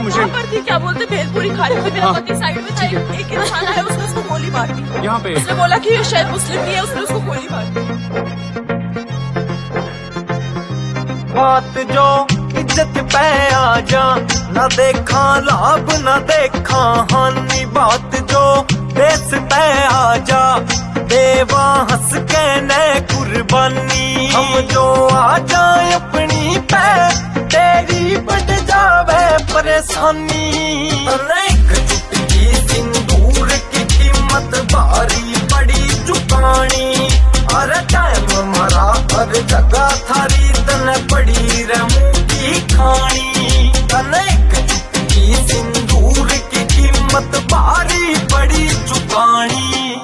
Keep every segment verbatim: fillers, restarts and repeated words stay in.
मुझे। वहाँ पर थी, क्या बोलते, भेलपुरी खा रही थी, मेरा हाँ। पति साइड में था, एक इंसान आया, उसने उसको गोली मार दी। यहाँ पे उसने बोला कि ये शायद मुस्लिम नहीं है, उसने उसको गोली मार दी। बात जो इज्जत पे आ जा, न देखा लाभ न देखा हानि, बात जो देश पे आ जा, देवा हंस के न कुर्बानी। हम जो आ जाए अपनी पे, तेरी बढ़ जावे परेशानी। अनेक चुटकी सिंदूर की कीमत भारी पड़ी चुकानी, अरे टाइम मरा हर जगह थारी तन पड़ी रहूं की खानी। अनेक चुटकी सिंदूर की कीमत भारी पड़ी चुकानी।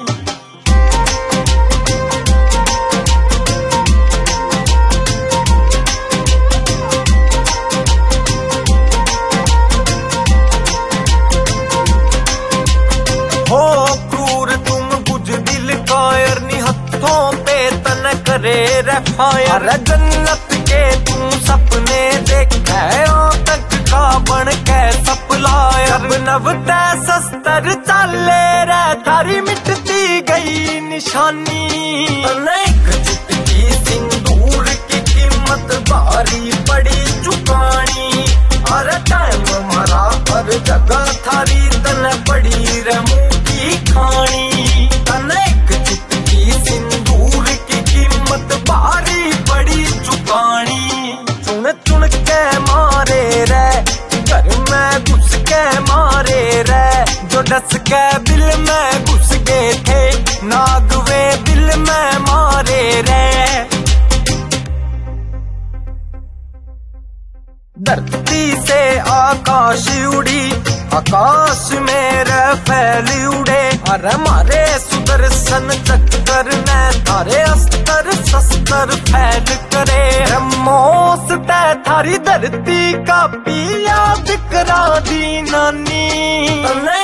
हो क्रूर तुम बुज़दिल कायर, निहत्थों पे तन करे रफायर। जन्नत के तू सपने देखे, तक का बन के सप्लायर। नव ते सस्तर चाले रे, थारी मिटती गई निशानी। अनेक चुटकी सिंदूर की कीमत भारी पड़ी चुकानी, अरे टाइम मरा हर जगह थारी तन पड़ी रहूं की खानी। अनेक चुटकी सिंदूर की कीमत भारी पड़ी चुकानी। चुन चुन के मारे रे, घर में घुस के मारे रे, जो डस के दिल में घुस गए थे, नागवे दिल में मारे रे। धरती से आकाश उड़ी, आकाश में फैली उड़े, अरे मारे सुदर्शन चक्कर ने तारे अस्तर शस्त्र फैल करे। ब्रह्मोस ते थारी धरती का पिया बिकरा दी नानी।